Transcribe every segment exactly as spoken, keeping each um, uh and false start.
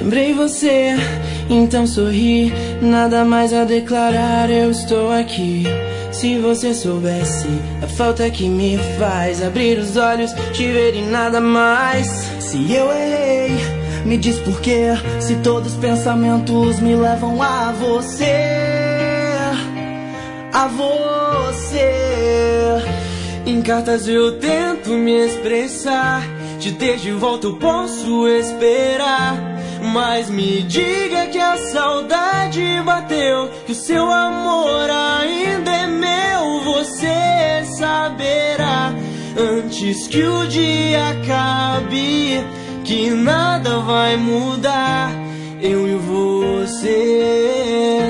Lembrei você, então sorri. Nada mais a declarar, eu estou aqui. Se você soubesse a falta que me faz abrir os olhos, te ver e nada mais. Se eu errei, me diz por quê. Se todos os pensamentos me levam a você, a você. Em cartas eu tento me expressar, te ter de volta eu posso esperar, mas me diga que a saudade bateu, que o seu amor ainda é meu. Você saberá antes que o dia acabe que nada vai mudar, eu e você.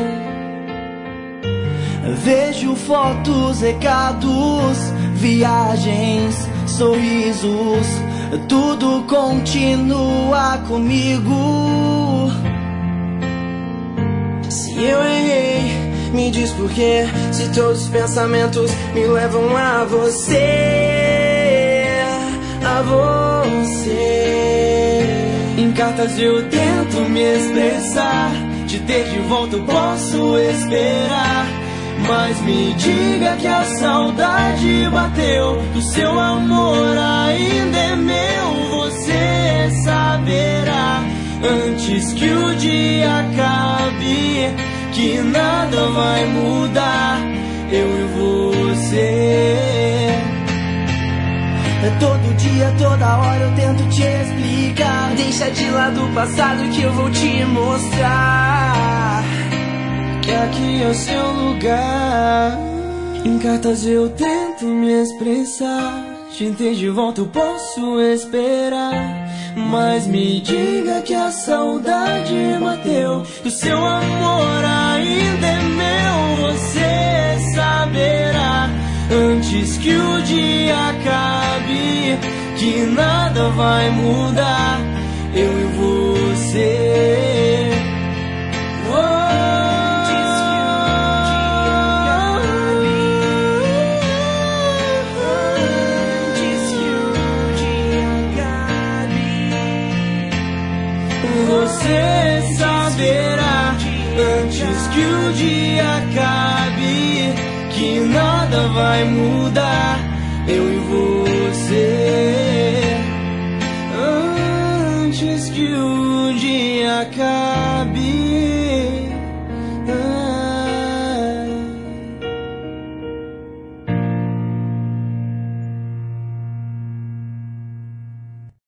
Vejo fotos, recados, viagens, sorrisos, tudo continua comigo. Se eu errei, me diz por quê. Se todos os pensamentos me levam a você, a você. Em cartas eu tento me expressar, te ter de volta eu posso esperar, mas me diga que a saudade bateu, que o seu amor ainda é meu. Você saberá antes que o dia acabe que nada vai mudar, eu e você. Todo dia, toda hora eu tento te explicar. Deixa de lado o passado que eu vou te mostrar que aqui é o seu lugar. Em cartas eu tento me expressar, te ter de volta eu posso esperar, mas me diga que a saudade bateu, que o seu amor ainda é meu. Você saberá antes que o dia acabe que nada vai mudar, eu e você. Você saberá antes que o dia acabe que nada vai mudar, eu e você. Antes que o dia acabe.